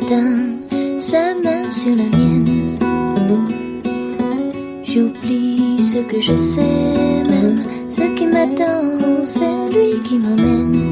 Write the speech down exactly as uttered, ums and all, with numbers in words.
matin, sa main sur la mienne. J'oublie ce que je sais, même ce qui m'attend, c'est lui qui m'emmène.